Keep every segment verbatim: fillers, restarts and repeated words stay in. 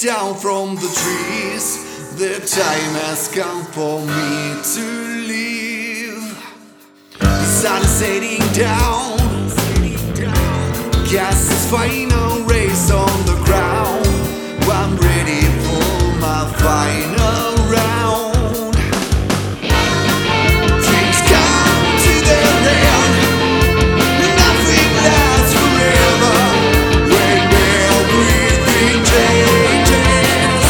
down from the trees. The time has come for me to leave. The sun is setting down, casts its final rays on the ground. I'm ready for my final round. Things come to their end, nothing lasts forever. When everything changes,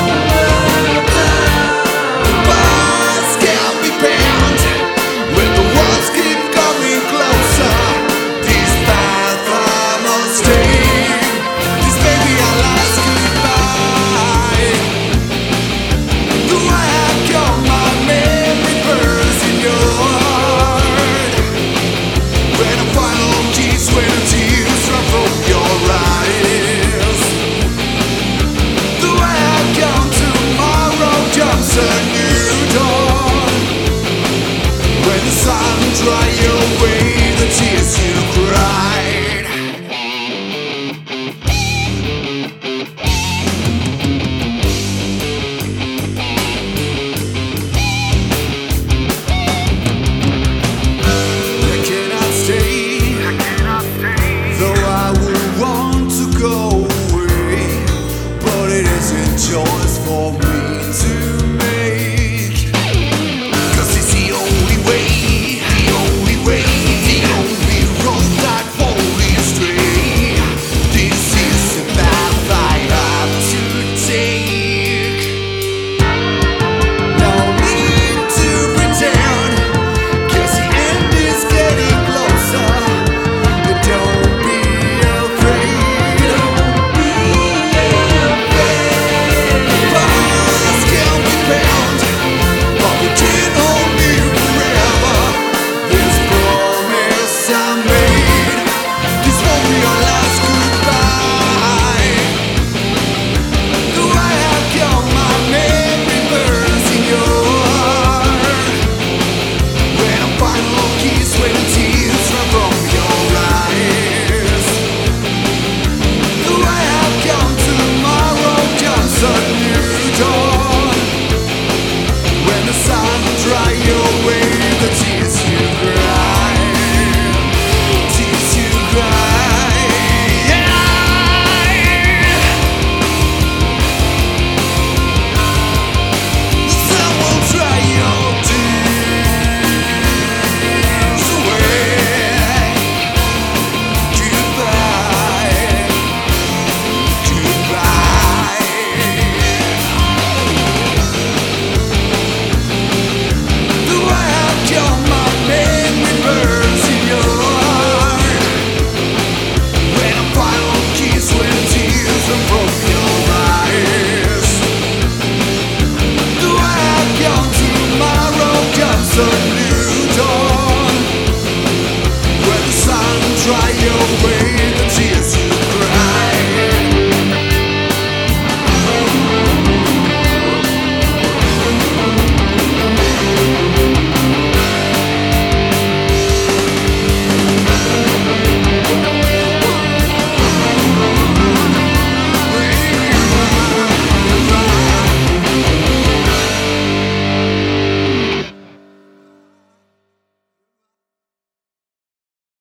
the bars can be bent when the walls keep coming closer. This path I must take, this may be our last goodbye. Though I have got my memory burns in your heart, when the final kiss, when the tears run from your eyes. Though I have gone, tomorrow comes a new dawn, when the sun dry away